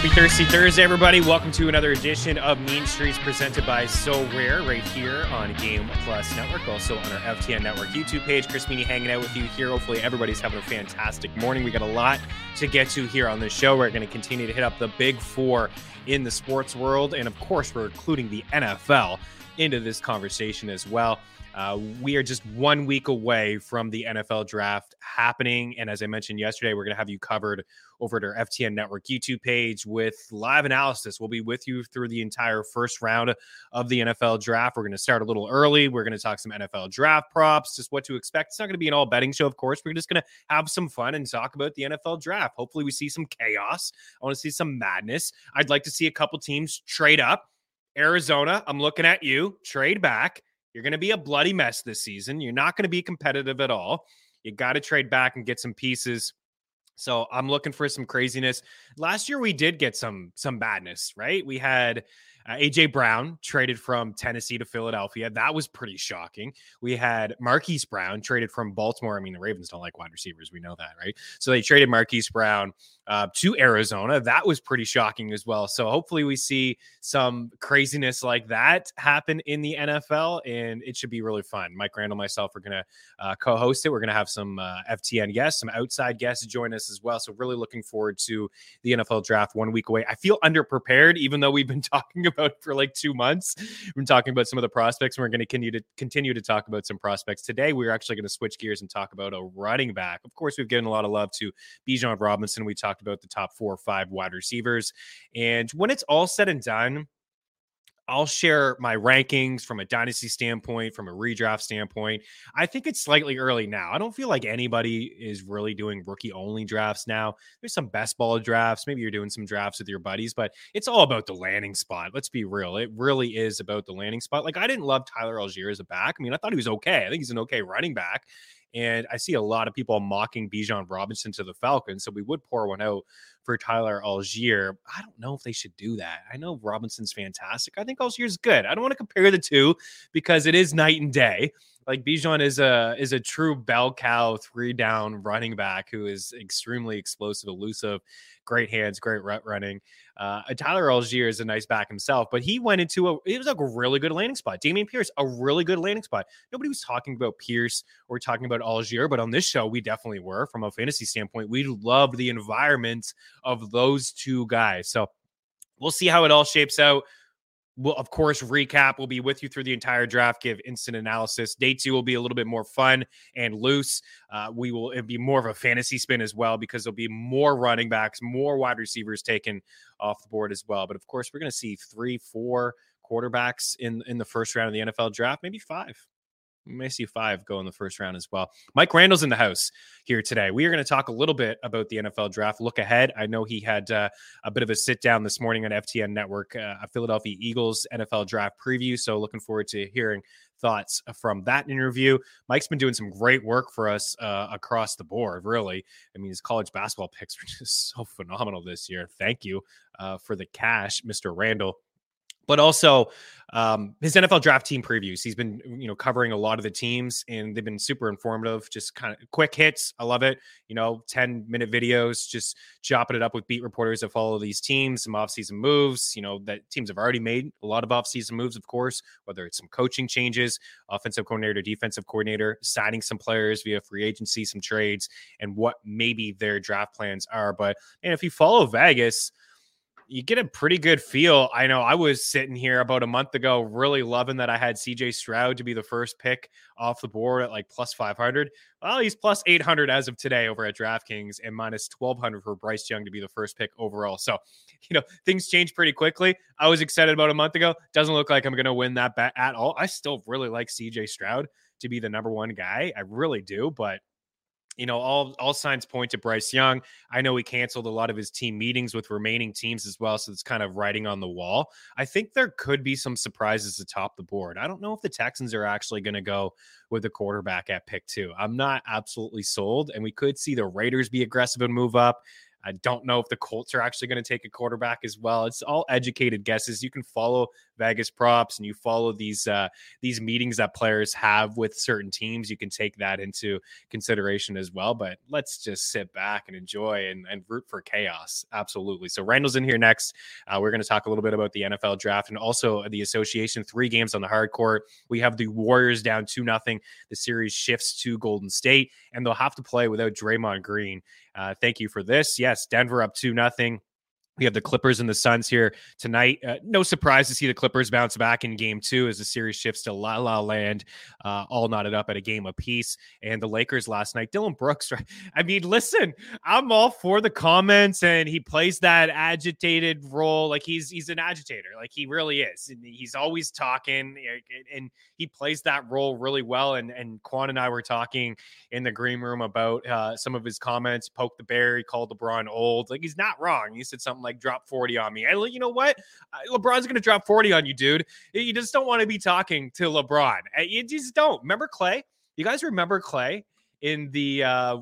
Happy Thirsty Thursday, everybody. Welcome to another edition of Mean Streets presented by So Rare right here on Game Plus Network. Also on our FTN Network YouTube page. Chris Meany hanging out with you here. Hopefully everybody's having a fantastic morning. We got a lot to get to here on this show. We're going to continue to hit up the big four in the sports world. And of course, we're including the NFL into this conversation as well. We are just 1 week away from the NFL draft happening. And as I mentioned yesterday, we're going to have you covered over at our FTN Network YouTube page with live analysis. We'll be with you through the entire first round of the NFL draft. We're going to start a little early. We're going to talk some NFL draft props, just what to expect. It's not going to be an all betting show, of course. We're just going to have some fun and talk about the NFL draft. Hopefully we see some chaos. I want to see some madness. I'd like to see a couple teams trade up. Arizona, I'm looking at you. Trade back. You're going to be a bloody mess this season. You're not going to be competitive at all. You got to trade back and get some pieces. So I'm looking for some craziness. Last year we did get some badness, right? We had AJ Brown traded from Tennessee to Philadelphia. That was pretty shocking. We had Marquise Brown traded from Baltimore. I mean, the Ravens don't like wide receivers. We know that, right? So they traded Marquise Brown to Arizona. That was pretty shocking as well. So hopefully we see some craziness like that happen in the NFL, and it should be really fun. Mike Randall and myself are going to co-host it. We're going to have some FTN guests, some outside guests join us as well. So really looking forward to the NFL draft 1 week away. I feel underprepared, even though we've been talking about it for like 2 months. We've been talking about some of the prospects, and we're going to continue to talk about some prospects. Today, we're actually going to switch gears and talk about a running back. Of course, we've given a lot of love to Bijan Robinson. We talked about the top 4 or 5 wide receivers. And when it's all said and done, I'll share my rankings from a dynasty standpoint, from a redraft standpoint. I think it's slightly early now. I don't feel like anybody is really doing rookie-only drafts now. There's some best ball drafts. Maybe you're doing some drafts with your buddies, but it's all about the landing spot. Let's be real. It really is about the landing spot. Like, I didn't love Tyler Algier as a back. I mean, I thought he was okay. I think he's an okay running back. And I see a lot of people mocking Bijan Robinson to the Falcons. So we would pour one out for Tyler Algier. I don't know if they should do that. I know Robinson's fantastic. I think Algier's good. I don't want to compare the two because it is night and day. Like, Bijan is a true bell cow 3-down running back who is extremely explosive, elusive, great hands, great route running. Tyler Algier is a nice back himself, but he went into it was like a really good landing spot. Dameon Pierce, a really good landing spot. Nobody was talking about Pierce or talking about Algier, but on this show, we definitely were. From a fantasy standpoint, we loved the environment of those two guys. So we'll see how it all shapes out. We'll, of course, recap. We'll be with you through the entire draft, give instant analysis. Day 2 will be a little bit more fun and loose. It'll be more of a fantasy spin as well because there'll be more running backs, more wide receivers taken off the board as well. But, of course, we're going to see 3-4 quarterbacks in the first round of the NFL draft, maybe 5. We may see 5 go in the first round as well. Mike Randall's in the house here today. We are going to talk a little bit about the NFL draft. Look ahead. I know he had a bit of a sit down this morning on FTN Network, a Philadelphia Eagles NFL draft preview. So looking forward to hearing thoughts from that interview. Mike's been doing some great work for us across the board, really. I mean, his college basketball picks were just so phenomenal this year. Thank you for the cash, Mr. Randall. But also his NFL draft team previews. He's been, covering a lot of the teams, and they've been super informative, just kind of quick hits. I love it. 10-minute videos, just chopping it up with beat reporters that follow these teams, some offseason moves, that teams have already made a lot of offseason moves, of course, whether it's some coaching changes, offensive coordinator, defensive coordinator, signing some players via free agency, some trades, and what maybe their draft plans are. But, and if you follow Vegas, you get a pretty good feel. I know I was sitting here about a month ago really loving that I had CJ Stroud to be the first pick off the board at like plus 500. Well, he's plus 800 as of today over at DraftKings and minus 1200 for Bryce Young to be the first pick overall. So, things change pretty quickly. I was excited about a month ago. Doesn't look like I'm going to win that bet at all. I still really like CJ Stroud to be the number one guy. I really do, but all signs point to Bryce Young. I know he canceled a lot of his team meetings with remaining teams as well, so it's kind of writing on the wall. I think there could be some surprises atop the board. I don't know if the Texans are actually going to go with the quarterback at pick 2. I'm not absolutely sold, and we could see the Raiders be aggressive and move up. I don't know if the Colts are actually going to take a quarterback as well. It's all educated guesses. You can follow Vegas props and you follow these meetings that players have with certain teams. You can take that into consideration as well. But let's just sit back and enjoy and root for chaos. Absolutely. So Randall's in here next. We're going to talk a little bit about the NFL draft and also the association. 3 games on the hard court. We have the Warriors down 2-0. The series shifts to Golden State, and they'll have to play without Draymond Green. Thank you for this. Yes, Denver up 2-0. We have the Clippers and the Suns here tonight. No surprise to see the Clippers bounce back in game 2 as the series shifts to La La Land, all knotted up at a game apiece. And the Lakers last night, Dylan Brooks. I mean, listen, I'm all for the comments, and he plays that agitated role. Like he's an agitator. Like he really is. And he's always talking, and he plays that role really well. And Quan and I were talking in the green room about some of his comments. Poke the bear. He called LeBron old. Like he's not wrong. He said something like drop 40 on me. And you know what? LeBron's going to drop 40 on you, dude. You just don't want to be talking to LeBron. You just don't. Remember Clay? You guys remember Clay in the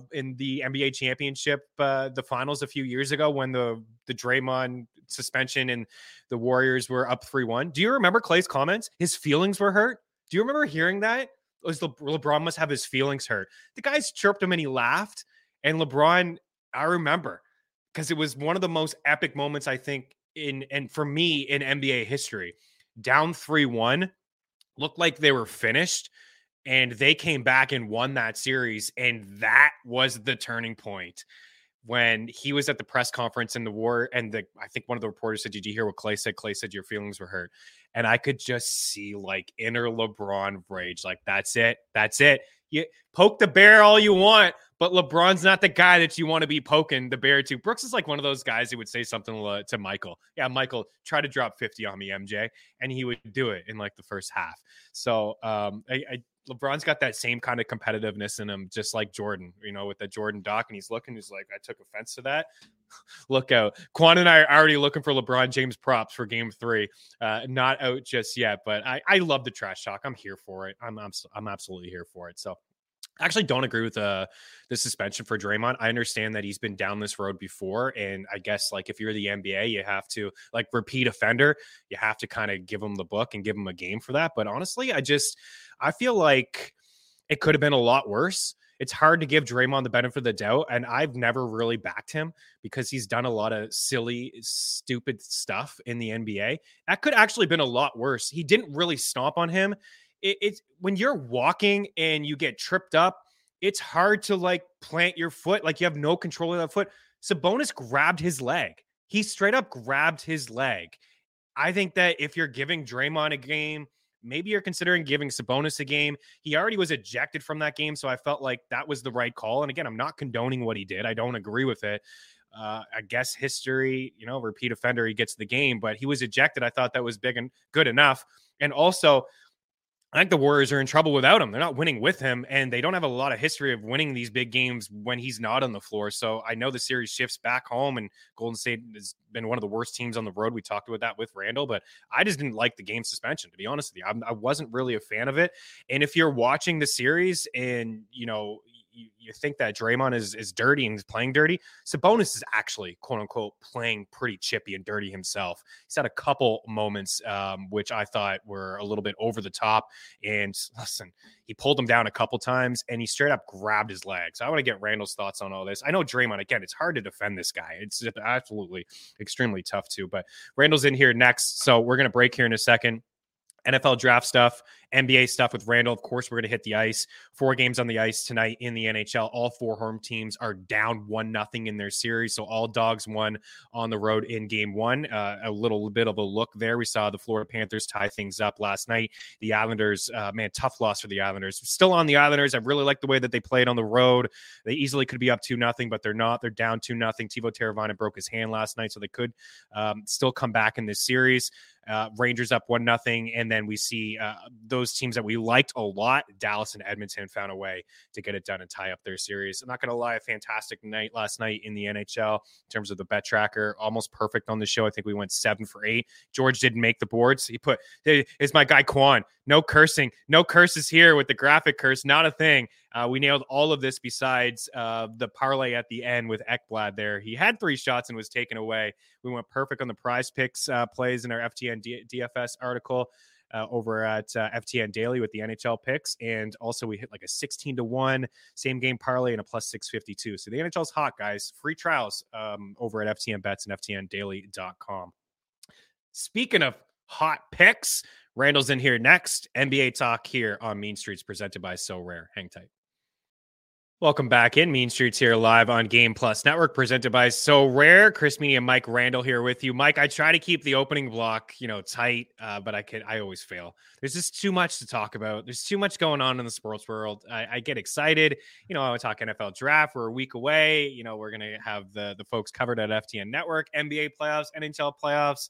NBA championship, the finals a few years ago when the Draymond suspension and the Warriors were up 3-1? Do you remember Clay's comments? His feelings were hurt. Do you remember hearing that? It was LeBron must have his feelings hurt. The guys chirped him and he laughed. And LeBron, I remember, because it was one of the most epic moments, I think, and for me, in NBA history. Down 3-1, looked like they were finished, and they came back and won that series, and that was the turning point. When he was at the press conference in the war, and I think one of the reporters said, "Did you hear what Clay said?" Clay said, "Your feelings were hurt." And I could just see like inner LeBron rage. Like, that's it. That's it. You poke the bear all you want, but LeBron's not the guy that you want to be poking the bear to. Brooks is like one of those guys who would say something to Michael. Yeah, Michael, try to drop 50 on me, MJ. And he would do it in like the first half. So LeBron's got that same kind of competitiveness in him, just like Jordan, with the Jordan doc. And he's like, I took offense to that. Look out. Quan and I are already looking for LeBron James props for game 3. Not out just yet, but I love the trash talk. I'm here for it. I'm absolutely here for it. So I actually don't agree with the suspension for Draymond. I understand that he's been down this road before. And I guess like if you're the NBA, you have to like repeat offender. You have to kind of give him the book and give him a game for that. But honestly, I feel like it could have been a lot worse. It's hard to give Draymond the benefit of the doubt, and I've never really backed him because he's done a lot of silly, stupid stuff in the NBA. That could actually been a lot worse. He didn't really stomp on him. It's when you're walking and you get tripped up, it's hard to like plant your foot. Like you have no control of that foot. Sabonis grabbed his leg. He straight up grabbed his leg. I think that if you're giving Draymond a game, maybe you're considering giving Sabonis a game. He already was ejected from that game, so I felt like that was the right call. And again, I'm not condoning what he did. I don't agree with it. I guess history, repeat offender, he gets the game, but he was ejected. I thought that was big and good enough. And also, I think the Warriors are in trouble without him. They're not winning with him, and they don't have a lot of history of winning these big games when he's not on the floor. So I know the series shifts back home, and Golden State has been one of the worst teams on the road. We talked about that with Randall, but I just didn't like the game suspension, to be honest with you. I wasn't really a fan of it. And if you're watching the series and, you think that Draymond is dirty and he's playing dirty, Sabonis is actually, quote unquote, playing pretty chippy and dirty himself. He's had a couple moments, which I thought were a little bit over the top. And listen, he pulled him down a couple times and he straight up grabbed his leg. So I want to get Randall's thoughts on all this. I know Draymond, again, it's hard to defend this guy. It's absolutely extremely tough too, but Randall's in here next. So we're going to break here in a second. NFL draft stuff, NBA stuff with Randall. Of course, we're going to hit the ice. 4 games on the ice tonight in the NHL. All 4 home teams are down 1-0 in their series. So all dogs won on the road in game 1. A little bit of a look there. We saw the Florida Panthers tie things up last night. The Islanders, tough loss for the Islanders. Still on the Islanders. I really like the way that they played on the road. They easily could be up 2-0, but they're not. They're down 2-0. Teuvo Teravainen broke his hand last night, so they could still come back in this series. Rangers up 1-0, and then we see those teams that we liked a lot, Dallas and Edmonton, found a way to get it done and tie up their series. I'm not going to lie, a fantastic night last night in the NHL in terms of the bet tracker, almost perfect on the show. I think we went 7 for 8. George didn't make the boards. He put, it's my guy Quan, no cursing, no curses here with the graphic curse, not a thing. We nailed all of this besides the parlay at the end with Ekblad there. He had 3 shots and was taken away. We went perfect on the prize picks plays in our FTN DFS article over at FTN Daily with the NHL picks. And also we hit like a 16-1 same game parlay and a plus 652. So the NHL's hot, guys. Free trials over at FTN Bets and FTNDaily.com. Speaking of hot picks, Randall's in here next. NBA talk here on Mean Streets presented by So Rare. Hang tight. Welcome back in. Mean Streets here live on Game Plus Network presented by So Rare. Chris Meany and Mike Randall here with you. Mike, I try to keep the opening block, tight, but I always fail. There's just too much to talk about. There's too much going on in the sports world. I get excited. I want to talk NFL draft. We're a week away. We're going to have the folks covered at FTN Network, NBA playoffs, NHL playoffs.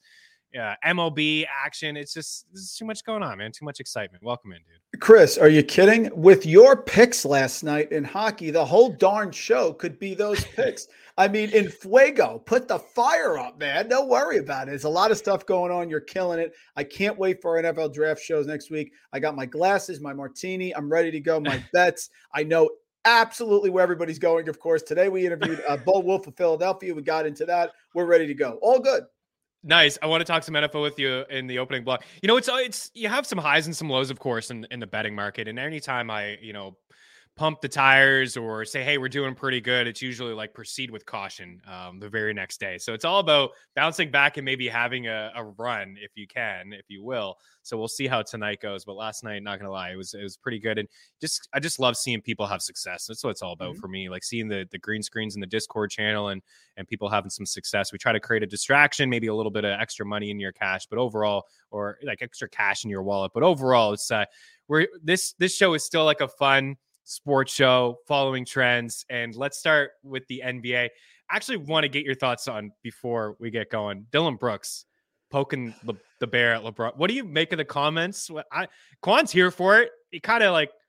MLB action. It's just there's too much going on, man. Too much excitement. Welcome in, dude. Chris, are you kidding? With your picks last night in hockey, the whole darn show could be those picks. I mean, in fuego, put the fire up, man. Don't worry about it. There's a lot of stuff going on. You're killing it. I can't wait for our NFL draft shows next week. I got my glasses, my martini. I'm ready to go. My bets. I know absolutely where everybody's going. Of course, today we interviewed Bo Wolf of Philadelphia. We got into that. We're ready to go. All good. Nice. I want to talk some NFL with you in the opening block. It's you have some highs and some lows, of course, in the betting market. And anytime I, pump the tires or say, hey, we're doing pretty good, it's usually like proceed with caution the very next day. So it's all about bouncing back and maybe having a run if you will. So we'll see how tonight goes. But last night, not going to lie, it was pretty good. And I just love seeing people have success. That's what it's all about for me. Like seeing the green screens in the Discord channel and people having some success. We try to create a distraction, maybe a little bit of extra money in your cash, but overall, or like extra cash in your wallet. But overall, it's this show is still like a fun sports show following trends. And let's start with the NBA. I actually want to get your thoughts on before we get going. Dillon Brooks poking the bear at LeBron. What do you make of the comments? Quan's here for it. I'm kind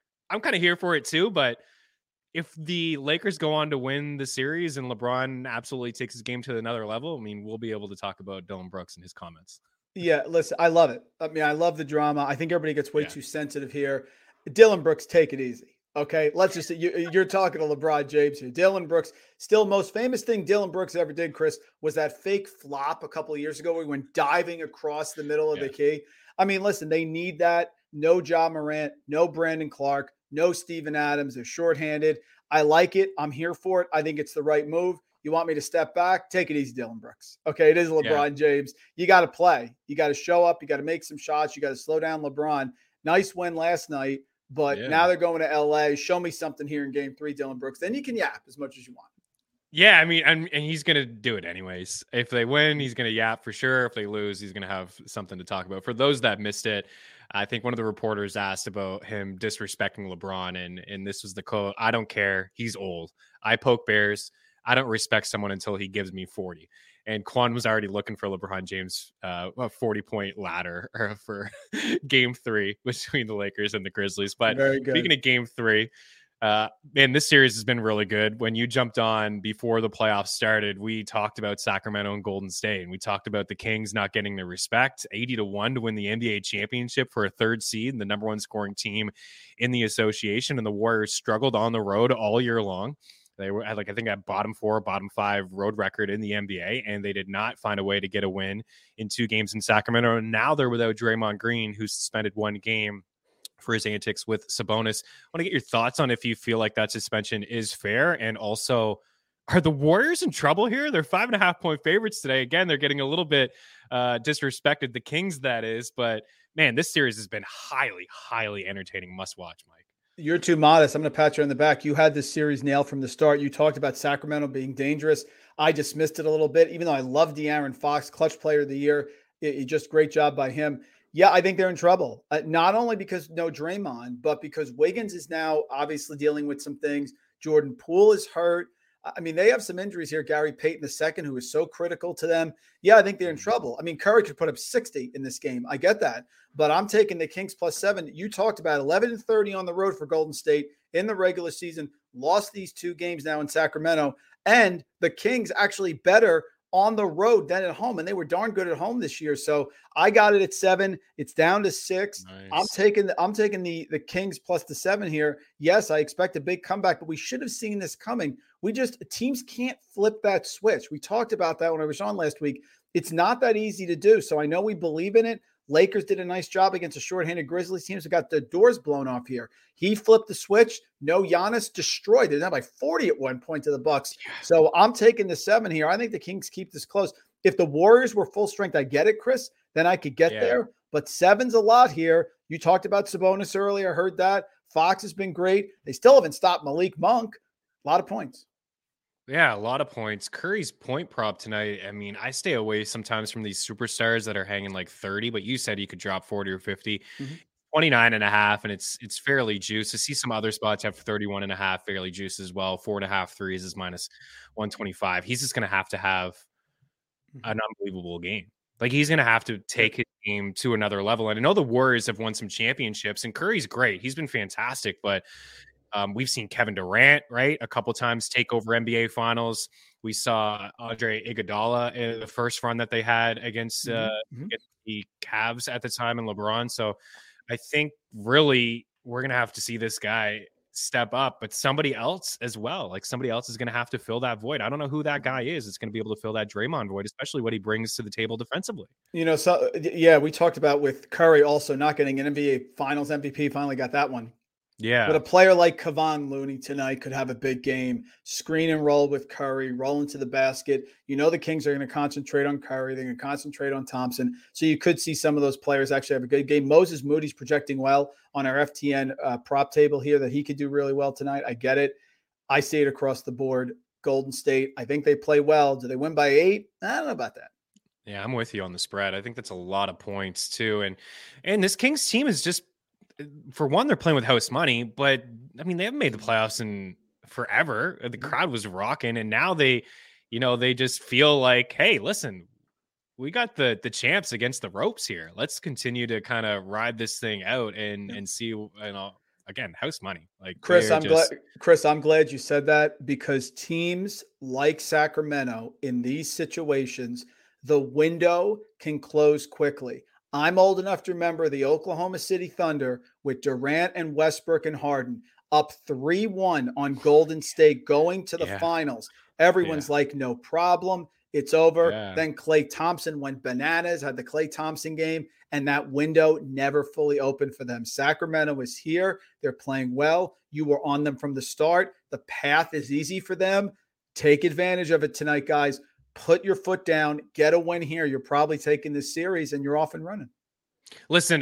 of here for it too, but if the Lakers go on to win the series and LeBron absolutely takes his game to another level, I mean, we'll be able to talk about Dillon Brooks and his comments. Yeah, listen, I love it. I mean, I love the drama. I think everybody gets way too sensitive here. Dillon Brooks, take it easy. Okay, let's just say you're talking to LeBron James here. Dillon Brooks, still most famous thing Dillon Brooks ever did, Chris, was that fake flop a couple of years ago where he went diving across the middle of the key. I mean, listen, they need that. No Ja Morant, no Brandon Clark, no Steven Adams. They're shorthanded. I like it. I'm here for it. I think it's the right move. You want me to step back? Take it easy, Dillon Brooks. Okay, it is LeBron James. You got to play. You got to show up. You got to make some shots. You got to slow down LeBron. Nice win last night. But now they're going to LA. Show me something here in game 3, Dillon Brooks. Then you can yap as much as you want. Yeah, I mean, and he's going to do it anyways. If they win, he's going to yap for sure. If they lose, he's going to have something to talk about. For those that missed it, I think one of the reporters asked about him disrespecting LeBron. And this was the quote: "I don't care. He's old. I poke bears. I don't respect someone until he gives me 40. And Quan was already looking for LeBron James' 40-point ladder for game 3 between the Lakers and the Grizzlies. But speaking of game 3, man, this series has been really good. When you jumped on before the playoffs started, we talked about Sacramento and Golden State. And we talked about the Kings not getting the respect, 80-1 to win the NBA championship for a 3rd seed and the number 1 scoring team in the association. And the Warriors struggled on the road all year long. They were I think at bottom 4, bottom 5 road record in the NBA, and they did not find a way to get a win in 2 games in Sacramento. And now they're without Draymond Green, who's suspended 1 game for his antics with Sabonis. I want to get your thoughts on if you feel like that suspension is fair. And also, are the Warriors in trouble here? They're 5.5-point favorites today. Again, they're getting a little bit disrespected, the Kings, that is. But, man, this series has been highly, highly entertaining. Must watch, Mike. You're too modest. I'm going to pat you on the back. You had this series nailed from the start. You talked about Sacramento being dangerous. I dismissed it a little bit, even though I love De'Aaron Fox, clutch player of the year. Just great job by him. Yeah, I think they're in trouble. Not only because no Draymond, but because Wiggins is now obviously dealing with some things. Jordan Poole is hurt. I mean, they have some injuries here. Gary Payton II, who is so critical to them. Yeah, I think they're in trouble. I mean, Curry could put up 60 in this game. I get that. But I'm taking the Kings +7. You talked about 11-30 on the road for Golden State in the regular season. Lost these 2 games now in Sacramento. And the Kings actually better on the road than at home, and they were darn good at home this year. So I got it at 7. It's down to 6. Nice. I'm taking the Kings plus the 7 here. Yes, I expect a big comeback, but we should have seen this coming. Teams can't flip that switch. We talked about that when I was on last week. It's not that easy to do. So I know we believe in it. Lakers did a nice job against a shorthanded Grizzlies team who got the doors blown off here. He flipped the switch. No, Giannis destroyed. They're down by 40 at one point to the Bucks. So I'm taking the 7 here. I think the Kings keep this close. If the Warriors were full strength, I get it, Chris, then I could get there. But 7's a lot here. You talked about Sabonis earlier. Heard that. Fox has been great. They still haven't stopped Malik Monk. A lot of points. Yeah, a lot of points. Curry's point prop tonight. I mean, I stay away sometimes from these superstars that are hanging like 30, but you said he could drop 40 or 50. 29.5, and it's fairly juiced. To see some other spots have 31.5 fairly juiced as well. 4.5 threes is minus 125. He's just going to have an unbelievable game. Like, he's going to have to take his game to another level. And I know the Warriors have won some championships, and Curry's great. He's been fantastic, but we've seen Kevin Durant, right, a couple times take over NBA Finals. We saw Andre Iguodala in the first run that they had against the Cavs at the time and LeBron. So I think really we're going to have to see this guy step up, but somebody else as well. Like, somebody else is going to have to fill that void. I don't know who that guy is. It's going to be able to fill that Draymond void, especially what he brings to the table defensively. So yeah, we talked about with Curry also not getting an NBA Finals MVP. Finally got that one. Yeah. But a player like Kevon Looney tonight could have a big game. Screen and roll with Curry, roll into the basket. The Kings are going to concentrate on Curry. They're going to concentrate on Thompson. So you could see some of those players actually have a good game. Moses Moody's projecting well on our FTN prop table here that he could do really well tonight. I get it. I see it across the board. Golden State, I think they play well. Do they win by 8? I don't know about that. Yeah, I'm with you on the spread. I think that's a lot of points too. And this Kings team is just, for one, they're playing with house money, but I mean, they haven't made the playoffs in forever. The crowd was rocking, and now they just feel like, hey, listen, we got the champs against the ropes here. Let's continue to kind of ride this thing out and see, again, house money. Like, Chris, I'm glad you said that, because teams like Sacramento in these situations, the window can close quickly. I'm old enough to remember the Oklahoma City Thunder with Durant and Westbrook and Harden up 3-1 on Golden State going to the finals. Everyone's like, no problem. It's over. Yeah. Then Klay Thompson went bananas, had the Klay Thompson game, and that window never fully opened for them. Sacramento is here. They're playing well. You were on them from the start. The path is easy for them. Take advantage of it tonight, guys. Put your foot down, get a win here. You're probably taking this series and you're off and running. Listen,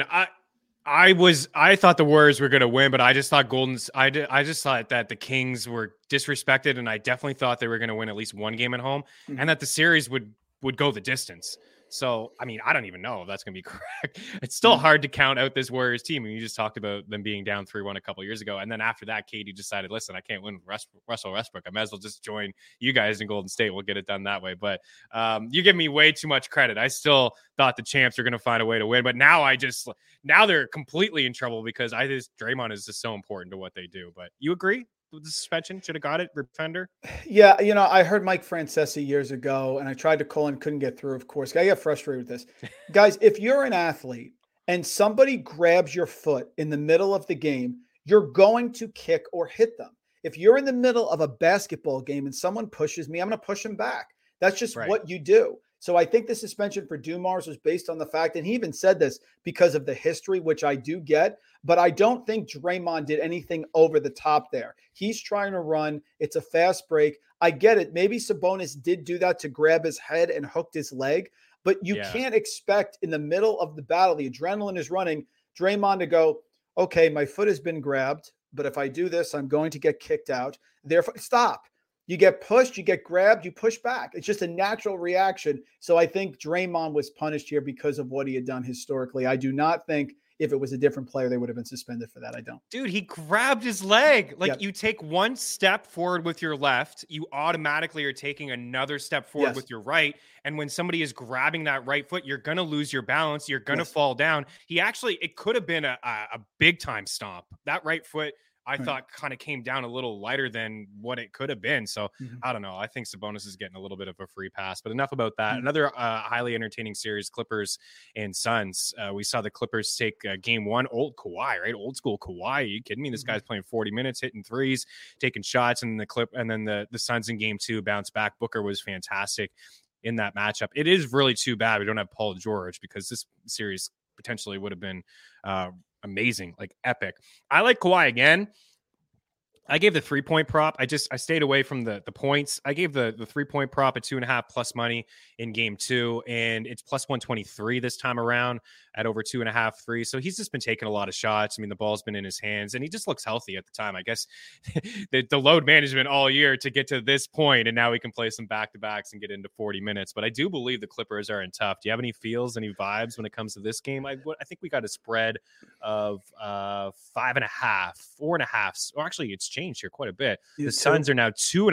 I thought the Warriors were going to win, but I just thought I just thought that the Kings were disrespected, and I definitely thought they were going to win at least one game at home, and that the series would go the distance. So, I mean, I don't even know if that's going to be correct. It's still hard to count out this Warriors team. I mean, you just talked about them being down 3-1 a couple years ago. And then after that, Katie decided, listen, I can't win Russell Westbrook. I might as well just join you guys in Golden State. We'll get it done that way. But you give me way too much credit. I still thought the champs are going to find a way to win. But now they're completely in trouble, because Draymond is just so important to what they do. But you agree? The suspension should have got it, defender? Yeah, I heard Mike Francesi years ago, and I tried to call and couldn't get through, of course. I get frustrated with this. Guys, if you're an athlete and somebody grabs your foot in the middle of the game, you're going to kick or hit them. If you're in the middle of a basketball game and someone pushes me, I'm going to push him back. That's just what you do. So I think the suspension for Dumars was based on the fact, and he even said this, because of the history, which I do get, but I don't think Draymond did anything over the top there. He's trying to run. It's a fast break. I get it. Maybe Sabonis did do that to grab his head and hooked his leg, but you can't expect in the middle of the battle, the adrenaline is running, Draymond to go, okay, my foot has been grabbed, but if I do this, I'm going to get kicked out. Therefore, stop. You get pushed, you get grabbed, you push back. It's just a natural reaction. So I think Draymond was punished here because of what he had done historically. I do not think if it was a different player, they would have been suspended for that. I don't. Dude, he grabbed his leg. Like, you take one step forward with your left, you automatically are taking another step forward with your right. And when somebody is grabbing that right foot, you're going to lose your balance. You're going to fall down. It could have been a big time stomp. That right foot I thought kind of came down a little lighter than what it could have been. So I don't know. I think Sabonis is getting a little bit of a free pass, but enough about that. Another highly entertaining series, Clippers and Suns. We saw the Clippers take game one, old Kawhi, right? Old school Kawhi. Are you kidding me? This guy's playing 40 minutes, hitting threes, taking shots, and then the Suns in game two bounce back. Booker was fantastic in that matchup. It is really too bad we don't have Paul George, because this series potentially would have been amazing, like epic. I like Kawhi again. I gave the 3-point prop. I stayed away from the points. I gave the 3-point prop at 2.5 plus money in game two, and it's plus 123 this time around at over 2.5 threes. So he's just been taking a lot of shots. I mean, the ball's been in his hands, and he just looks healthy at the time. I guess the load management all year to get to this point, and now he can play some back-to-backs and get into 40 minutes. But I do believe the Clippers are in tough. Do you have any feels, any vibes when it comes to this game? I think we got a spread of 5.5, 4.5, or actually it's changed here quite a bit. The Suns are now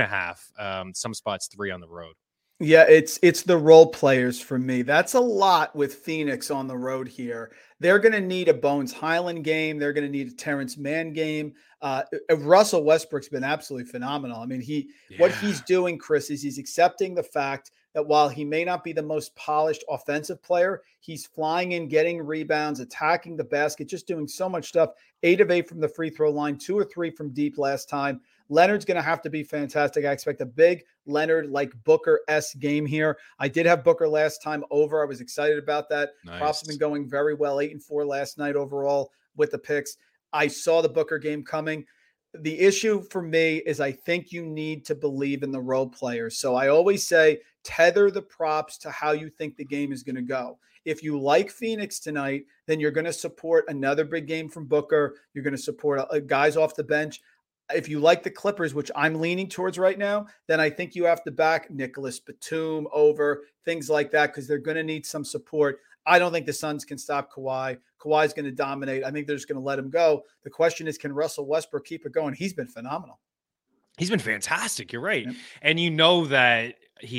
2.5, some spots 3 on the road. Yeah, it's the role players for me. That's a lot with Phoenix on the road here. They're going to need a Bones Highland game. They're going to need a Terrence Mann game. Russell Westbrook's been absolutely phenomenal. I mean, what he's doing, Chris, is he's accepting the fact that while he may not be the most polished offensive player, he's flying in, getting rebounds, attacking the basket, just doing so much stuff. 8 of 8 from the free throw line, 2 or 3 from deep last time. Leonard's going to have to be fantastic. I expect a big Leonard like Booker-esque game here. I did have Booker last time over. I was excited about that. Nice. Props have been going very well. 8-4 last night overall with the picks. I saw the Booker game coming. The issue for me is I think you need to believe in the role players. So I always say tether the props to how you think the game is going to go. If you like Phoenix tonight, then you're going to support another big game from Booker. You're going to support guys off the bench. If you like the Clippers, which I'm leaning towards right now, then I think you have to back Nicholas Batum over, things like that, because they're going to need some support. I don't think the Suns can stop Kawhi. Kawhi's going to dominate. I think they're just going to let him go. The question is, can Russell Westbrook keep it going? He's been phenomenal. He's been fantastic. You're right. Yep. And you know that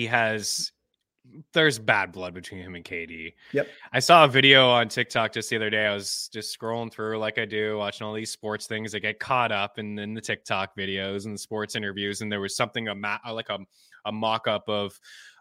there's bad blood between him and KD. Yep. I saw a video on TikTok just the other day. I was just scrolling through like I do, watching all these sports things. I get caught up in the TikTok videos and the sports interviews. And there was something, a mock-up of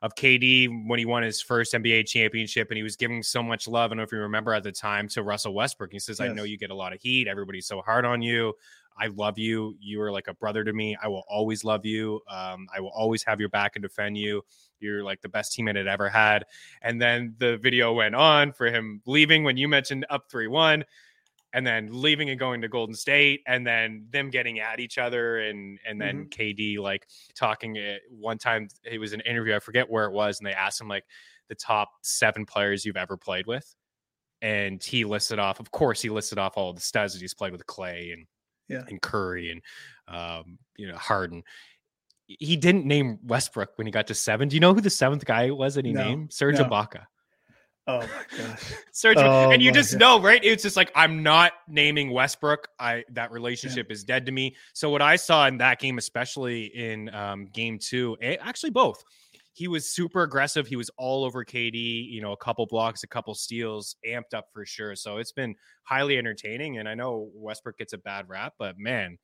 KD when he won his first NBA championship, and he was giving so much love. I don't know if you remember at the time, to Russell Westbrook. He says, yes, I know you get a lot of heat. Everybody's so hard on you. I love you. You are like a brother to me. I will always love you. I will always have your back and defend you. You're like the best teammate it ever had. And then the video went on for him leaving when you mentioned up 3-1, and then leaving and going to Golden State, and then them getting at each other. And then KD like talking at one time, it was an interview. I forget where it was. And they asked him like the top 7 players you've ever played with. And he listed off all the studs that he's played with, Clay and Curry and Harden. He didn't name Westbrook when he got to 7. Do you know who the 7th guy was that he named? Serge Ibaka. Oh my gosh. Serge, and you just know, right? It's just like, I'm not naming Westbrook. That relationship is dead to me. So what I saw in that game, especially in game 2, actually both, he was super aggressive. He was all over KD, a couple blocks, a couple steals, amped up for sure. So it's been highly entertaining. And I know Westbrook gets a bad rap, but man,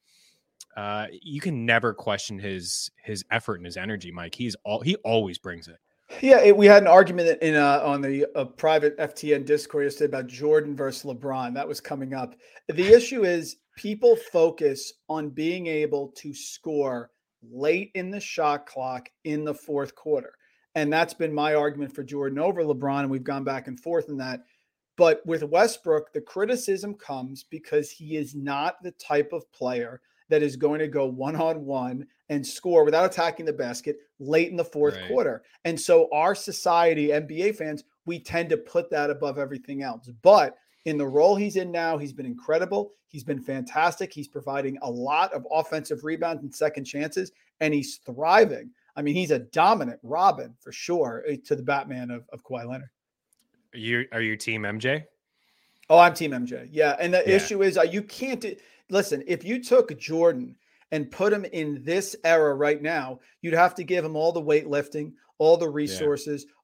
you can never question his effort and his energy, Mike. He always brings it. Yeah, we had an argument on the private FTN Discord yesterday about Jordan versus LeBron. That was coming up. The issue is people focus on being able to score late in the shot clock in the fourth quarter. And that's been my argument for Jordan over LeBron, and we've gone back and forth in that. But with Westbrook, the criticism comes because he is not the type of player that is going to go one-on-one and score without attacking the basket late in the fourth quarter. And so our society, NBA fans, we tend to put that above everything else. But in the role he's in now, he's been incredible. He's been fantastic. He's providing a lot of offensive rebounds and second chances, and he's thriving. I mean, he's a dominant Robin for sure to the Batman of Kawhi Leonard. Are you team MJ? Oh, I'm team MJ. Yeah. And the issue is you can't listen, if you took Jordan and put him in this era right now, you'd have to give him all the weightlifting, all the resources,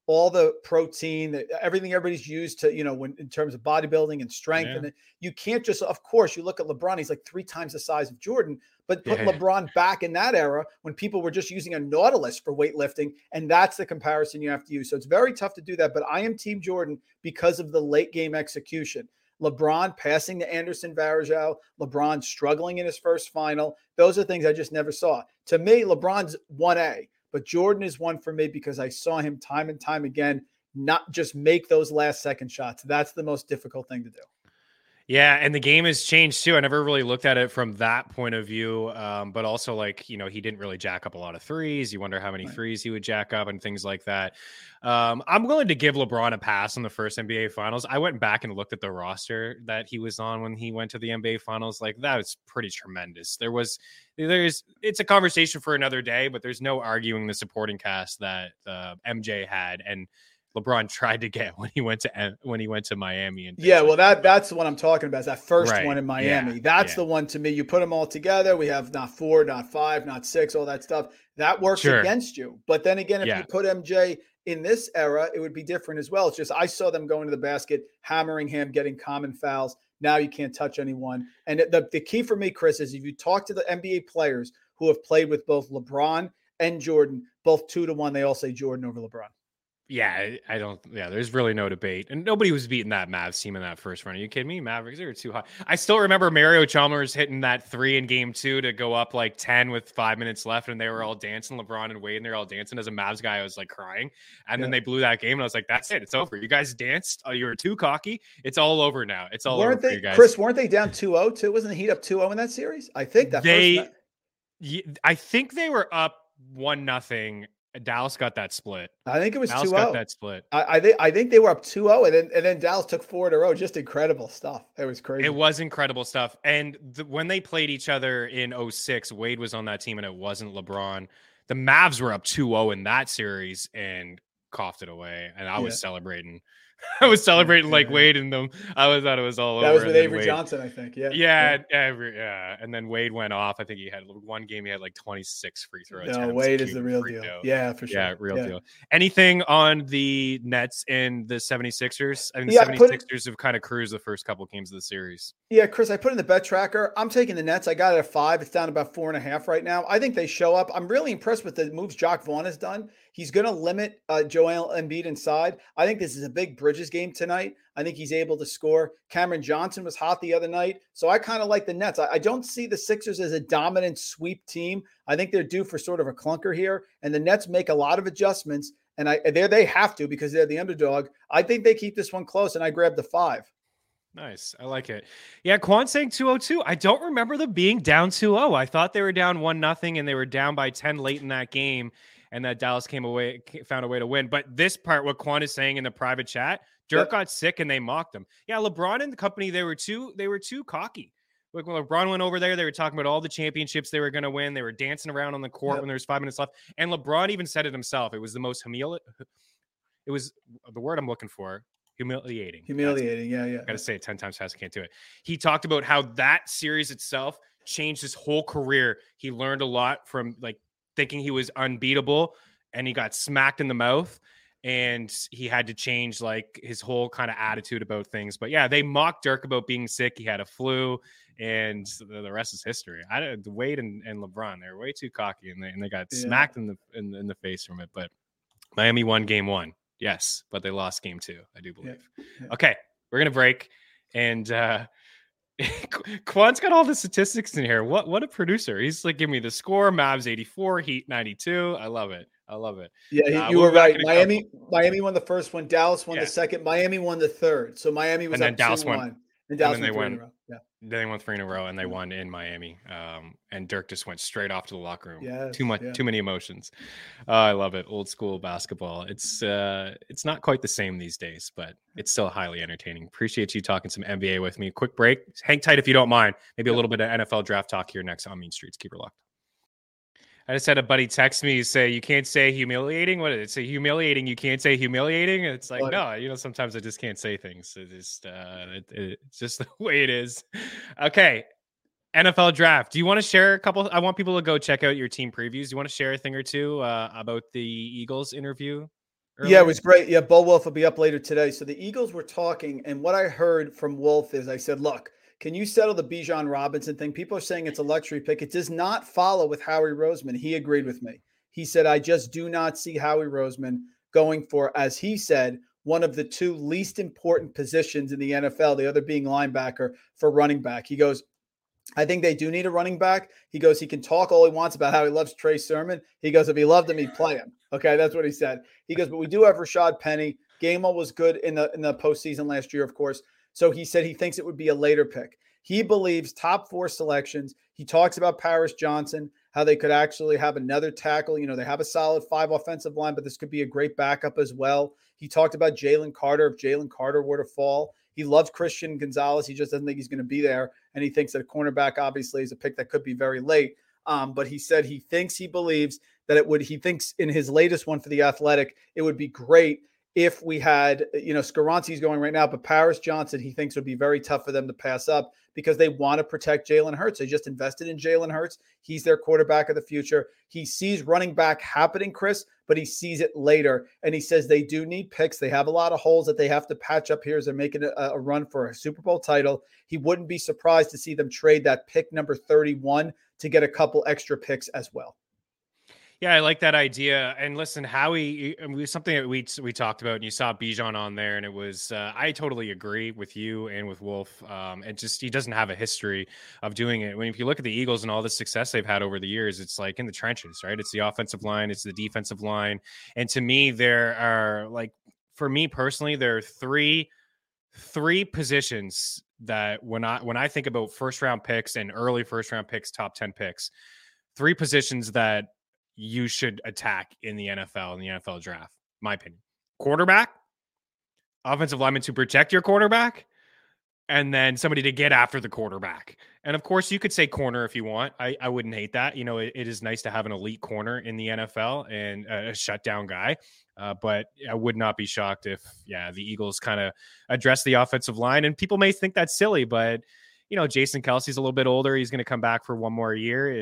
all the protein, everything everybody's used to, when in terms of bodybuilding and strength. Yeah. And you can't just, of course, you look at LeBron, he's like 3 times the size of Jordan, but put LeBron back in that era when people were just using a Nautilus for weightlifting. And that's the comparison you have to use. So it's very tough to do that. But I am Team Jordan because of the late game execution. LeBron passing to Anderson Varejao, LeBron struggling in his first final. Those are things I just never saw. To me, LeBron's 1A. But Jordan is one for me because I saw him time and time again not just make those last second shots. That's the most difficult thing to do. Yeah, and the game has changed too. I never really looked at it from that point of view, but also he didn't really jack up a lot of threes. You wonder how many threes he would jack up and things like that. I'm willing to give LeBron a pass on the first NBA Finals. I went back and looked at the roster that he was on when he went to the NBA Finals. That was pretty tremendous. It's a conversation for another day, but there's no arguing the supporting cast that MJ had and LeBron tried to get when he went to Miami. And that's the one I'm talking about. Is that first one in Miami? Yeah, that's the one to me. You put them all together. We have not 4, not 5, not 6, all that stuff. That works against you. But then again, if you put MJ in this era, it would be different as well. It's just I saw them going to the basket, hammering him, getting common fouls. Now you can't touch anyone. And the key for me, Chris, is if you talk to the NBA players who have played with both LeBron and Jordan, both 2-1, they all say Jordan over LeBron. Yeah, there's really no debate. And nobody was beating that Mavs team in that first run. Are you kidding me? Mavericks, they were too high. I still remember Mario Chalmers hitting that 3 in game 2 to go up 10 with 5 minutes left. And they were all dancing, LeBron and Wade, and they're all dancing. As a Mavs guy, I was crying. And then they blew that game. And I was like, that's it. It's over. You guys danced. You were too cocky. It's all over now. It's all over for you guys. Chris, weren't they down 2-0 too? Wasn't the Heat up 2-0 in that series? I think that I think they were up 1-0. Dallas got that split. I think it was 2-0. Dallas got that split. I think they were up 2-0, and then Dallas took 4 in a row. Just incredible stuff. It was crazy. It was incredible stuff. And when they played each other in 2006, Wade was on that team, and it wasn't LeBron. The Mavs were up 2-0 in that series and coughed it away. And I was celebrating. I was celebrating Wade and them. I thought it was all over. That was with Avery Johnson, I think. Yeah. And then Wade went off. I think he had one game. He had 26 free throw attempts. No, Wade is the real deal. Yeah, for sure. Yeah, real deal. Anything on the Nets and the 76ers? I think the 76ers have kind of cruised the first couple games of the series. Yeah, Chris, I put in the bet tracker. I'm taking the Nets. I got it at 5. It's down about 4.5 right now. I think they show up. I'm really impressed with the moves Jacque Vaughn has done. He's going to limit Joel Embiid inside. I think this is a big Bridges game tonight. I think he's able to score. Cameron Johnson was hot the other night. So I kind of like the Nets. I don't see the Sixers as a dominant sweep team. I think they're due for sort of a clunker here. And the Nets make a lot of adjustments. And they have to because they're the underdog. I think they keep this one close, and I grab the 5. Nice. I like it. Yeah, Quan saying 2-0-2. I don't remember them being down 2-0. I thought they were down 1-0, and they were down by 10 late in that game. And that Dallas found a way to win. But this part, what Quan is saying in the private chat, Dirk got sick and they mocked him. Yeah, LeBron and the company, they were too cocky. When LeBron went over there, they were talking about all the championships they were going to win. They were dancing around on the court when there was 5 minutes left. And LeBron even said it himself. It was the most it was the word I'm looking for. Humiliating. Yeah. I got to say it 10 times fast. I can't do it. He talked about how that series itself changed his whole career. He learned a lot from thinking he was unbeatable, and he got smacked in the mouth, and he had to change his whole kind of attitude about things. But yeah, they mocked Dirk about being sick. He had a flu, and the rest is history. Wade and LeBron, they're way too cocky, and they got smacked in the face from it. But Miami won game 1. Yes, but they lost game 2, I do believe. Yeah. Okay, we're going to break, and Quan's got all the statistics in here. What a producer. He's giving me the score. Mavs 84, Heat 92. I love it. Yeah, you were right. Miami won the first one. Dallas won the second. Miami won the third. So Miami was up 2-1. And Dallas won 3 in a row. Yeah. Then they won 3 in a row, and they won in Miami. And Dirk just went straight off to the locker room. Yes, too many emotions. I love it. Old school basketball. It's not quite the same these days, but it's still highly entertaining. Appreciate you talking some NBA with me. Quick break. Hang tight if you don't mind. Maybe a little bit of NFL draft talk here next on Mean Streets. Keep her locked. I just had a buddy text me say, you can't say humiliating. What did it say? Humiliating. You can't say humiliating. It's no, sometimes I just can't say things. It's just the way it is. Okay. NFL draft. Do you want to share a couple? I want people to go check out your team previews. Do you want to share a thing or two about the Eagles interview Yeah, earlier? it was great. Yeah, Bo Wolf will be up later today. So the Eagles were talking, and what I heard from Wolf is I said, look, can you settle the Bijan Robinson thing? People are saying it's a luxury pick. It does not follow with Howie Roseman. He agreed with me. He said, I just do not see Howie Roseman going for, as he said, one of the two least important positions in the NFL, the other being linebacker for running back. He goes, I think they do need a running back. He goes, he can talk all he wants about how he loves Trey Sermon. He goes, if he loved him, he'd play him. Okay, that's what he said. He goes, but we do have Rashad Penny. Gainwell was good in the postseason last year, of course. So he said he thinks it would be a later pick. He believes top 4 selections. He talks about Paris Johnson, how they could actually have another tackle. You know, they have a solid 5 offensive line, but this could be a great backup as well. He talked about Jalen Carter. If Jalen Carter were to fall, he loves Christian Gonzalez. He just doesn't think he's going to be there. And he thinks that a cornerback obviously is a pick that could be very late. But he said he believes that he thinks in his latest one for the Athletic, it would be great if we had, Skaronski's going right now, but Paris Johnson, he thinks would be very tough for them to pass up because they want to protect Jalen Hurts. They just invested in Jalen Hurts. He's their quarterback of the future. He sees running back happening, Chris, but he sees it later. And he says they do need picks. They have a lot of holes that they have to patch up here as they're making a run for a Super Bowl title. He wouldn't be surprised to see them trade that pick number 31 to get a couple extra picks as well. Yeah, I like that idea. And listen, Howie, it was something that we talked about, and you saw Bijan on there, and it was I totally agree with you and with Wolf. And just he doesn't have a history of doing it. When if you look at the Eagles and all the success they've had over the years, it's like in the trenches, right? It's the offensive line, it's the defensive line, and to me, there are for me personally, there are three positions that when I think about first round picks and early first round picks, top 10 picks, 3 positions that you should attack in the NFL, in the NFL draft, my opinion. Quarterback, offensive lineman to protect your quarterback, and then somebody to get after the quarterback. And of course, you could say corner if you want. I wouldn't hate that. It is nice to have an elite corner in the NFL and a shutdown guy. But I would not be shocked if, the Eagles kind of address the offensive line. And people may think that's silly, but, Jason Kelce's a little bit older. He's going to come back for one more year.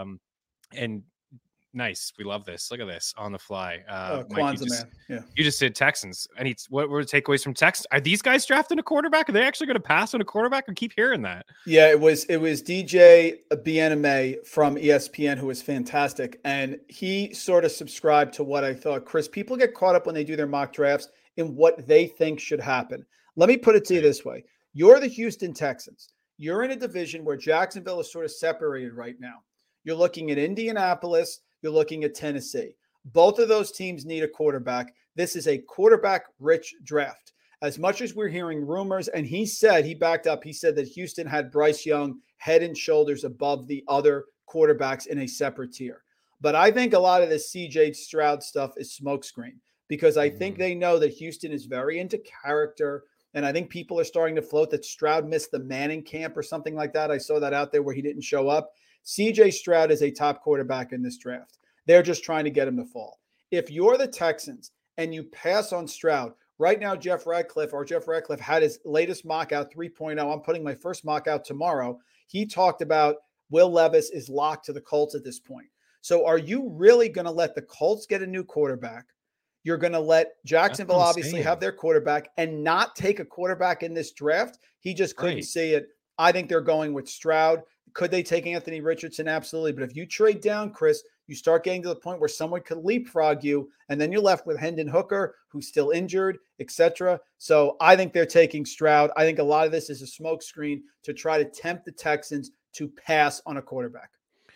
And nice. We love this. Look at this on the fly. Mike, man. Yeah. You just said Texans. What were the takeaways from Texans? Are these guys drafting a quarterback? Are they actually going to pass on a quarterback? I keep hearing that. Yeah, it was DJ Bieneme from ESPN, who was fantastic. And he sort of subscribed to what I thought. Chris, people get caught up when they do their mock drafts in what they think should happen. Let me put it to you this way. You're the Houston Texans. You're in a division where Jacksonville is sort of separated right now. You're looking at Indianapolis. You're looking at Tennessee. Both of those teams need a quarterback. This is a quarterback-rich draft. As much as we're hearing rumors, and he said that Houston had Bryce Young head and shoulders above the other quarterbacks in a separate tier. But I think a lot of this CJ Stroud stuff is smokescreen because I think they know that Houston is very into character. And I think people are starting to float that Stroud missed the Manning camp or something like that. I saw that out there where he didn't show up. CJ Stroud is a top quarterback in this draft. They're just trying to get him to fall. If you're the Texans and you pass on Stroud, right now Jeff Radcliffe had his latest mock out 3.0. I'm putting my first mock out tomorrow. He talked about Will Levis is locked to the Colts at this point. So are you really going to let the Colts get a new quarterback? You're going to let Jacksonville obviously have their quarterback and not take a quarterback in this draft? He just couldn't see it. I think they're going with Stroud. Could they take Anthony Richardson? Absolutely. But if you trade down, Chris, you start getting to the point where someone could leapfrog you, and then you're left with Hendon Hooker, who's still injured, etc. So I think they're taking Stroud. I think a lot of this is a smokescreen to try to tempt the Texans to pass on a quarterback.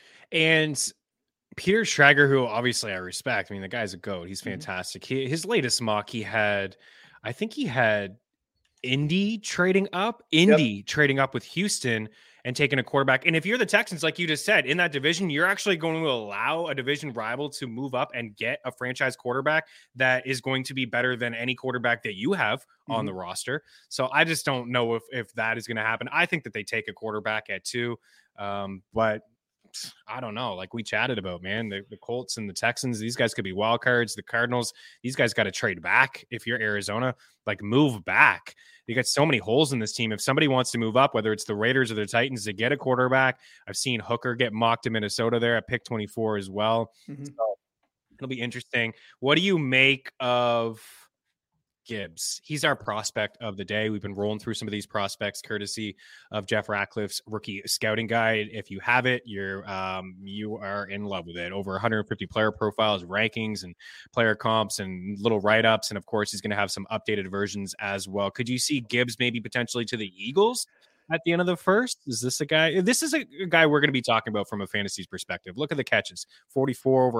And Peter Schrager, who obviously I respect. I mean, the guy's a GOAT. He's fantastic. His latest mock, I think he had Indy trading up with Houston and taking a quarterback. And if you're the Texans, like you just said, in that division, you're actually going to allow a division rival to move up and get a franchise quarterback that is going to be better than any quarterback that you have on the roster. So I just don't know if that is going to happen. I think that they take a quarterback at 2. But I don't know. Like we chatted about, man, the Colts and the Texans, these guys could be wild cards. The Cardinals, these guys got to trade back. If you're Arizona, like move back. You got so many holes in this team. If somebody wants to move up, whether it's the Raiders or the Titans to get a quarterback, I've seen Hooker get mocked to Minnesota there at pick 24 as well. So It'll be interesting. What do you make of Gibbs? He's our prospect of the day. We've been rolling through some of these prospects courtesy of Jeff Ratcliffe's rookie scouting guide. If you have it, you are in love with it. Over 150 player profiles, rankings, and player comps, and little write-ups. And of course, he's going to have some updated versions as well. Could you see Gibbs maybe potentially to the Eagles at the end of the first? Is this a guy? This is a guy we're going to be talking about from a fantasy perspective. Look at the catches: 44 over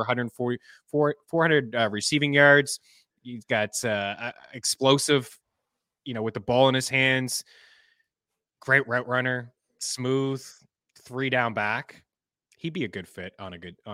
400 receiving yards. He's got explosive, with the ball in his hands. Great route runner, smooth, 3 down back. He'd be a good fit on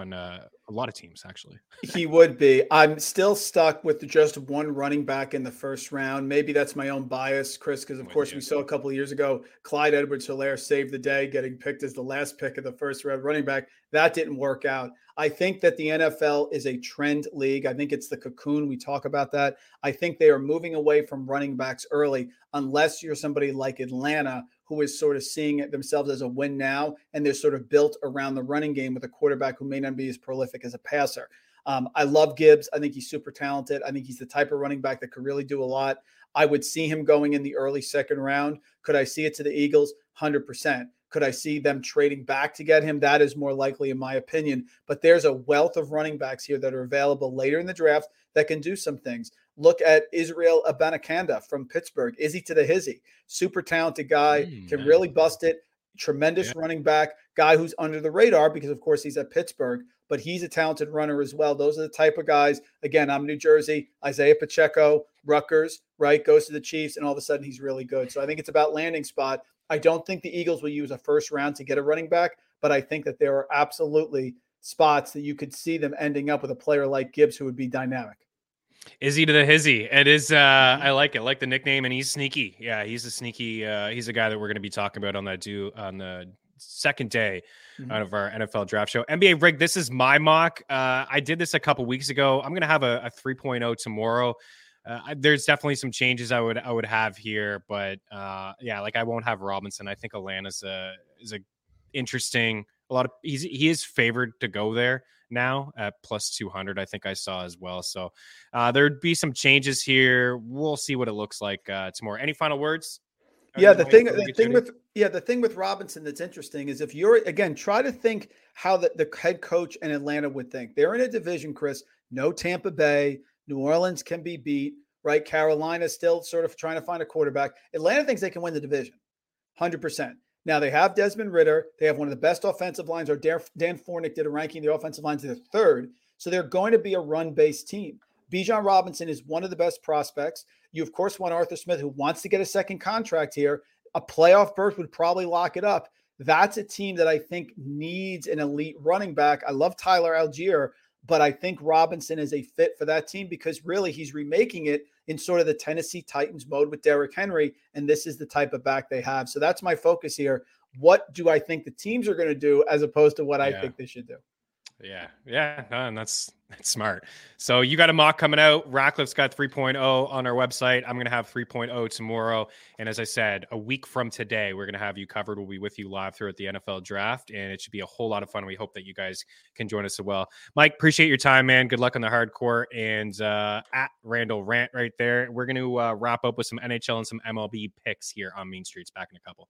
a lot of teams, actually. He would be. I'm still stuck with just one running back in the first round. Maybe that's my own bias, Chris, because of course we saw a couple of years ago, Clyde Edwards-Helaire saved the day, getting picked as the last pick of the first round running back. That didn't work out. I think that the NFL is a trend league. I think it's the cocoon. We talk about that. I think they are moving away from running backs early, unless you're somebody like Atlanta, who is sort of seeing it themselves as a win now, and they're sort of built around the running game with a quarterback who may not be as prolific as a passer. I love Gibbs. I think he's super talented. I think he's the type of running back that could really do a lot. I would see him going in the early second round. Could I see it to the Eagles? 100%. Could I see them trading back to get him? That is more likely, in my opinion. But there's a wealth of running backs here that are available later in the draft that can do some things. Look at Israel Abanikanda from Pittsburgh. Izzy to the hizzy. Super talented guy. Can really bust it. Tremendous running back. Guy who's under the radar because, of course, he's at Pittsburgh. But he's a talented runner as well. Those are the type of guys. Again, I'm New Jersey. Isaiah Pacheco, Rutgers, right? Goes to the Chiefs, and all of a sudden he's really good. So I think it's about landing spot. I don't think the Eagles will use a first round to get a running back, but I think that there are absolutely spots that you could see them ending up with a player like Gibbs who would be dynamic. Izzy to the hizzy. It is. I like it. I like the nickname, and he's sneaky. Yeah, he's a sneaky. He's a guy that we're going to be talking about on the second day out of our NFL draft show. NBA Rig, this is my mock. I did this a couple weeks ago. I'm going to have a 3.0 tomorrow. There's definitely some changes I would have here, but like I won't have Robinson. I think Atlanta's is a interesting. He is favored to go there now at plus 200. I think I saw as well. So there'd be some changes here. We'll see what it looks like tomorrow. Any final words? Yeah, the thing with Robinson that's interesting is if you're, again, try to think how the head coach in Atlanta would think. They're in a division, Chris. No Tampa Bay. New Orleans can be beat, right? Carolina still sort of trying to find a quarterback. Atlanta thinks they can win the division, 100%. Now, they have Desmond Ridder. They have one of the best offensive lines, or Dan Fornick did a ranking of the offensive lines to the third. So they're going to be a run-based team. Bijan Robinson is one of the best prospects. You, of course, want Arthur Smith, who wants to get a second contract here. A playoff berth would probably lock it up. That's a team that I think needs an elite running back. I love Tyler Algier, but I think Robinson is a fit for that team because really he's remaking it in sort of the Tennessee Titans mode with Derrick Henry, and this is the type of back they have. So that's my focus here. What do I think the teams are going to do as opposed to what I think they should do? Yeah, and that's smart. So you got a mock coming out. Ratcliffe's got 3.0 on our website. I'm going to have 3.0 tomorrow. And as I said, a week from today, we're going to have you covered. We'll be with you live throughout the NFL draft, and it should be a whole lot of fun. We hope that you guys can join us as well. Mike, appreciate your time, man. Good luck on the hardcore. And at Randall Rant right there, we're going to wrap up with some NHL and some MLB picks here on Mean Streets back in a couple.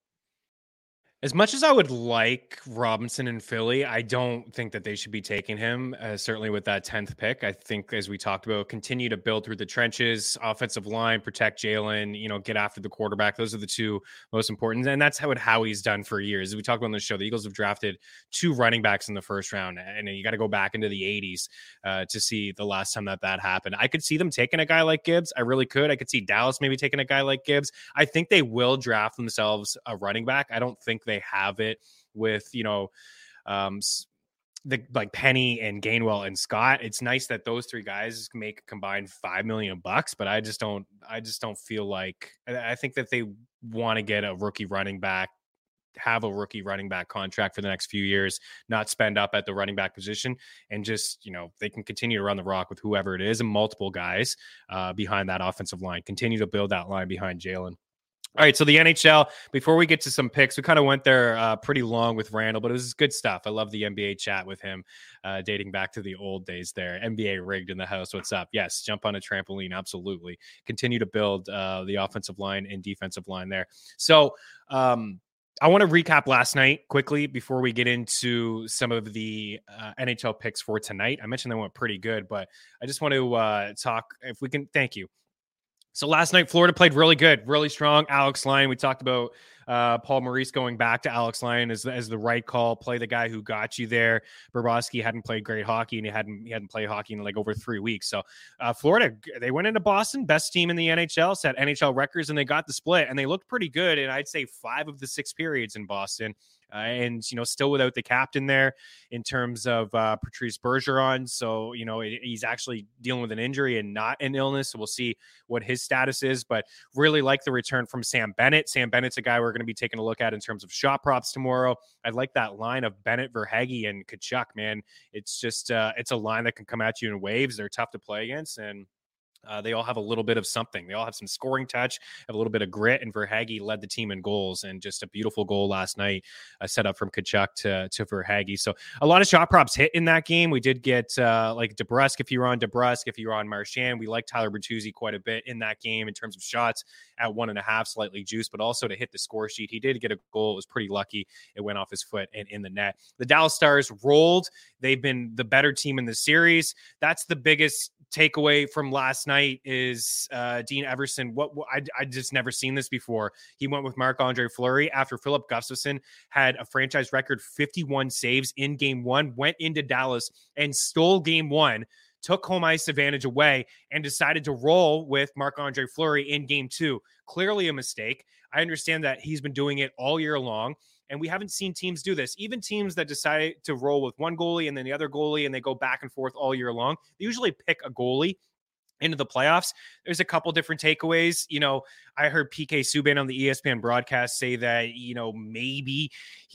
As much as I would like Robinson in Philly, I don't think that they should be taking him, certainly with that 10th pick. I think, as we talked about, continue to build through the trenches, offensive line, protect Jalen, get after the quarterback. Those are the two most important. And that's what Howie's done for years. As we talked about on the show, the Eagles have drafted 2 running backs in the first round. And you got to go back into the 80s to see the last time that happened. I could see them taking a guy like Gibbs. I really could. I could see Dallas maybe taking a guy like Gibbs. I think they will draft themselves a running back. I don't think they have it with like Penny and Gainwell and Scott. It's nice that those 3 guys make a combined $5 million, but I just don't feel like, I think that they want to get a rookie running back, have a rookie running back contract for the next few years, not spend up at the running back position, and just, they can continue to run the rock with whoever it is and multiple guys behind that offensive line, continue to build that line behind Jalen. All right, so the NHL, before we get to some picks, we kind of went there pretty long with Randall, but it was good stuff. I love the NBA chat with him, dating back to the old days there. NBA rigged in the house. What's up? Yes, jump on a trampoline. Absolutely. Continue to build the offensive line and defensive line there. So I want to recap last night quickly before we get into some of the NHL picks for tonight. I mentioned they went pretty good, but I just want to talk, if we can, thank you. So last night, Florida played really good, really strong. Alex Lyon, we talked about Paul Maurice going back to Alex Lyon as the right call. Play the guy who got you there. Bobrovsky hadn't played great hockey, and he hadn't played hockey in like over 3 weeks. So Florida, they went into Boston, best team in the NHL, set NHL records, and they got the split, and they looked pretty good. And I'd say 5 of the 6 periods in Boston. And, still without the captain there in terms of Patrice Bergeron. So, he's actually dealing with an injury and not an illness. So we'll see what his status is. But really like the return from Sam Bennett. Sam Bennett's a guy we're going to be taking a look at in terms of shot props tomorrow. I like that line of Bennett, Verhaeghe, and Tkachuk, man. It's just it's a line that can come at you in waves. They're tough to play against. And they all have a little bit of something. They all have some scoring touch, have a little bit of grit, and Verhaeghe led the team in goals, and just a beautiful goal last night set up from Tkachuk to Verhaeghe. So a lot of shot props hit in that game. We did get like DeBrusk if you're on DeBrusk, if you're on Marchand. We like Tyler Bertuzzi quite a bit in that game in terms of shots at 1.5, slightly juiced, but also to hit the score sheet. He did get a goal. It was pretty lucky. It went off his foot and in the net. The Dallas Stars rolled. They've been the better team in the series. That's the biggest takeaway from last night is Dean Everson. I just never seen this before. He went with Marc-Andre Fleury after Philip Gustafsson had a franchise record 51 saves in game 1, went into Dallas and stole game 1, took home ice advantage away, and decided to roll with Marc-Andre Fleury in game 2. Clearly a mistake. I understand that he's been doing it all year long, and we haven't seen teams do this. Even teams that decide to roll with one goalie and then the other goalie, and they go back and forth all year long, they usually pick a goalie into the playoffs. There's a couple different takeaways. I heard PK Subban on the ESPN broadcast say that, maybe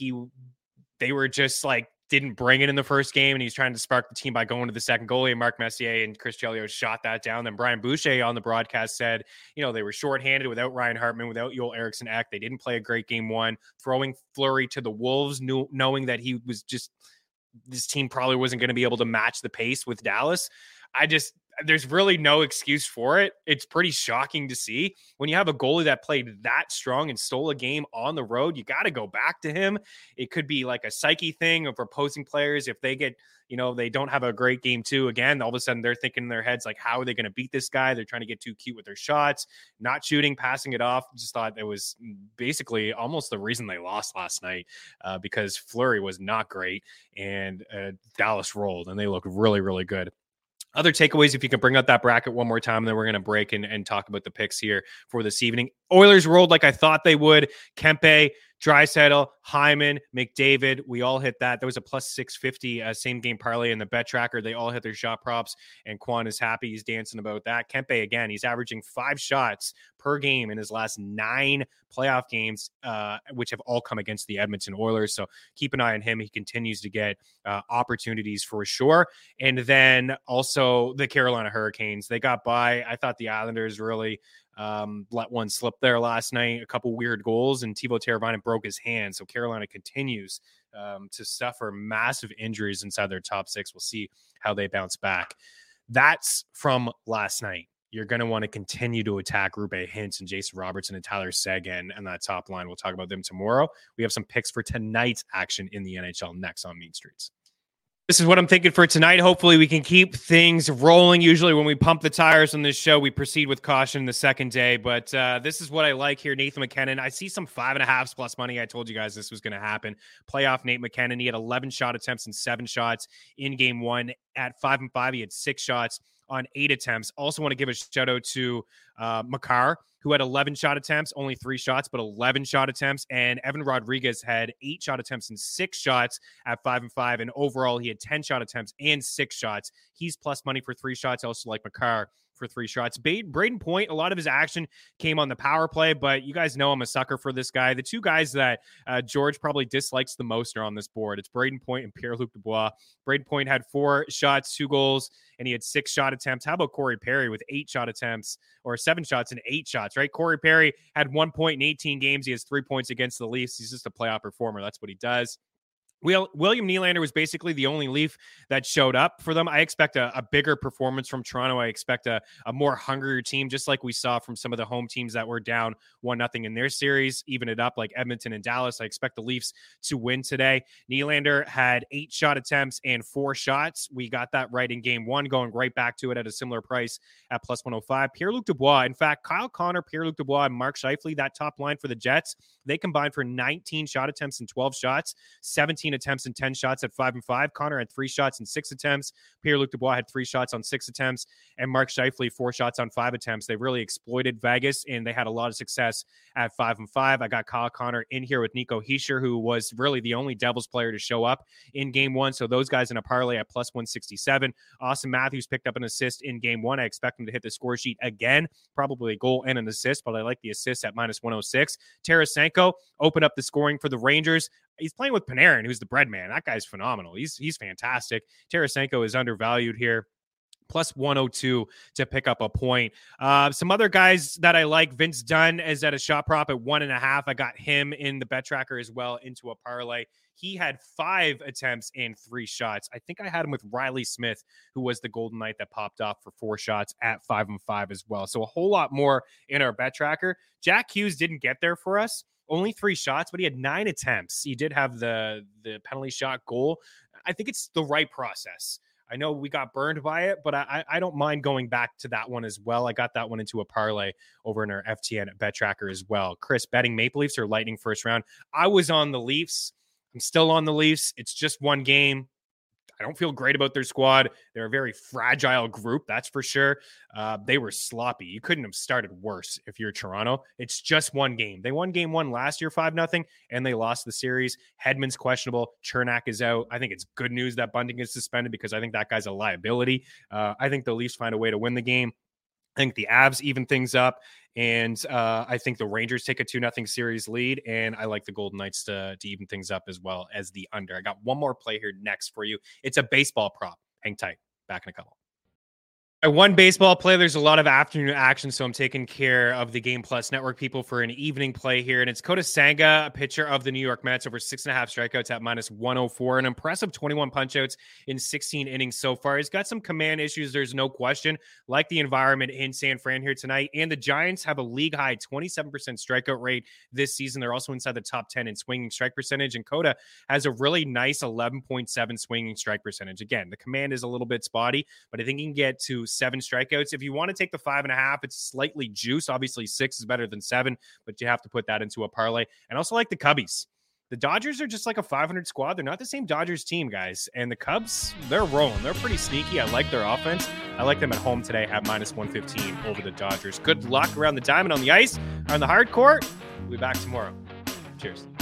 they were just like, didn't bring it in the first game, and he's trying to spark the team by going to the second goalie, and Mark Messier and Chris Chelios shot that down. Then Brian Boucher on the broadcast said, they were shorthanded without Ryan Hartman, without Joel Eriksson Ek. They didn't play a great game 1, throwing Fleury to the Wolves, knowing that he was just, this team probably wasn't going to be able to match the pace with Dallas. There's really no excuse for it. It's pretty shocking to see when you have a goalie that played that strong and stole a game on the road. You got to go back to him. It could be like a psyche thing of opposing players. If they get, they don't have a great game 2 again, all of a sudden they're thinking in their heads, like, how are they going to beat this guy? They're trying to get too cute with their shots, not shooting, passing it off. Just thought it was basically almost the reason they lost last night because Fleury was not great and Dallas rolled and they looked really, really good. Other takeaways, if you can bring up that bracket one more time, and then we're going to break and talk about the picks here for this evening. Oilers rolled like I thought they would. Kempe, Draisaitl, Hyman, McDavid, we all hit that. There was a plus 650 same game parlay in the bet tracker. They all hit their shot props, and Quan is happy. He's dancing about that. Kempe, again, he's averaging 5 shots per game in his last 9 playoff games, which have all come against the Edmonton Oilers. So keep an eye on him. He continues to get opportunities for sure. And then also the Carolina Hurricanes. They got by. I thought the Islanders really let one slip there last night. A couple weird goals, and Teuvo Teravainen broke his hand. So Carolina continues to suffer massive injuries inside their top 6. We'll see how they bounce back. That's from last night. You're going to want to continue to attack Roope Hintz and Jason Robertson and Tyler Seguin and that top line. We'll talk about them tomorrow. We have some picks for tonight's action in the NHL next on Mean Streets. This is what I'm thinking for tonight. Hopefully we can keep things rolling. Usually when we pump the tires on this show, we proceed with caution the second day. But this is what I like here. Nathan McKinnon. I see some 5.5s plus money. I told you guys this was going to happen. Playoff Nate McKinnon. He had 11 shot attempts and 7 shots in game 1. At 5-5, he had 6 shots on 8 attempts. Also want to give a shout out to Makar, who had 11 shot attempts, only 3 shots, but 11 shot attempts. And Evan Rodriguez had 8 shot attempts and 6 shots at 5-5. And overall, he had 10 shot attempts and 6 shots. He's plus money for 3 shots. I also like Makar for 3 shots. Braden Point, a lot of his action came on the power play, but you guys know I'm a sucker for this guy. The 2 guys that George probably dislikes the most are on this board. It's Braden Point and Pierre-Luc Dubois. Braden Point had 4 shots, 2 goals, and he had 6 shot attempts. How about Corey Perry with 8 shot attempts, or 7 shots and 8 shots, right? Corey Perry had 1 point in 18 games. He has 3 points against the Leafs. He's just a playoff performer. That's what he does. William Nylander was basically the only Leaf that showed up for them. I expect a bigger performance from Toronto. I expect a more hungrier team, just like we saw from some of the home teams that were down 1-0 in their series, even it up like Edmonton and Dallas. I expect the Leafs to win today. Nylander had 8 shot attempts and 4 shots. We got that right in game 1, going right back to it at a similar price at plus 105. Pierre-Luc Dubois, in fact, Kyle Connor, Pierre-Luc Dubois, and Mark Scheifele, that top line for the Jets, they combined for 19 shot attempts and 12 shots, 17 attempts and 10 shots at 5 and 5. Connor had 3 shots and 6 attempts. Pierre-Luc Dubois had 3 shots on 6 attempts, and Mark Scheifele 4 shots on 5 attempts. They really exploited Vegas, and they had a lot of success at 5 and 5. I got Kyle Connor in here with Nico Hischier, who was really the only Devils player to show up in game 1. So those guys in a parlay at plus 167. Austin Matthews picked up an assist in game 1. I expect him to hit the score sheet again, probably a goal and an assist, but I like the assist at minus 106. Tarasenko opened up the scoring for the Rangers. He's playing with Panarin, who's the bread man. That guy's phenomenal. He's fantastic. Tarasenko is undervalued here. Plus 102 to pick up a point. Some other guys that I like, Vince Dunn is at a shot prop at 1.5. I got him in the bet tracker as well into a parlay. He had 5 attempts and 3 shots. I think I had him with Riley Smith, who was the Golden Knight that popped off for 4 shots at 5 and 5 as well. So a whole lot more in our bet tracker. Jack Hughes didn't get there for us. Only 3 shots, but he had 9 attempts. He did have the penalty shot goal. I think it's the right process. I know we got burned by it, but I don't mind going back to that one as well. I got that one into a parlay over in our FTN bet tracker as well. Chris, betting Maple Leafs or Lightning first round? I was on the Leafs. I'm still on the Leafs. It's just one game. I don't feel great about their squad. They're a very fragile group, that's for sure. They were sloppy. You couldn't have started worse if you're Toronto. It's just one game. They won game 1 last year 5-0, and they lost the series. Hedman's questionable. Chernak is out. I think it's good news that Bunting is suspended because I think that guy's a liability. I think the Leafs find a way to win the game. I think the Avs even things up, and I think the Rangers take a 2-0 series lead, and I like the Golden Knights to even things up as well as the under. I got one more play here next for you. It's a baseball prop. Hang tight. Back in a couple. One baseball play. There's a lot of afternoon action, so I'm taking care of the Game Plus Network people for an evening play here. And it's Kota Senga, a pitcher of the New York Mets, over 6.5 strikeouts at minus 104. An impressive 21 punchouts in 16 innings so far. He's got some command issues, there's no question, like the environment in San Fran here tonight. And the Giants have a league-high 27% strikeout rate this season. They're also inside the top 10 in swinging strike percentage. And Kota has a really nice 11.7 swinging strike percentage. Again, the command is a little bit spotty, but I think he can get to 7 strikeouts. If you want to take the 5.5, it's slightly juice. Obviously 6 is better than 7, but you have to put that into a parlay. And also like the Cubbies. The Dodgers are just like a 500 squad. They're not the same Dodgers team, guys. And the Cubs, they're rolling. They're pretty sneaky. I like their offense. I like them at home today at minus 115 over the Dodgers. Good luck around the diamond, on the ice, on the hard court. We'll be back tomorrow. Cheers.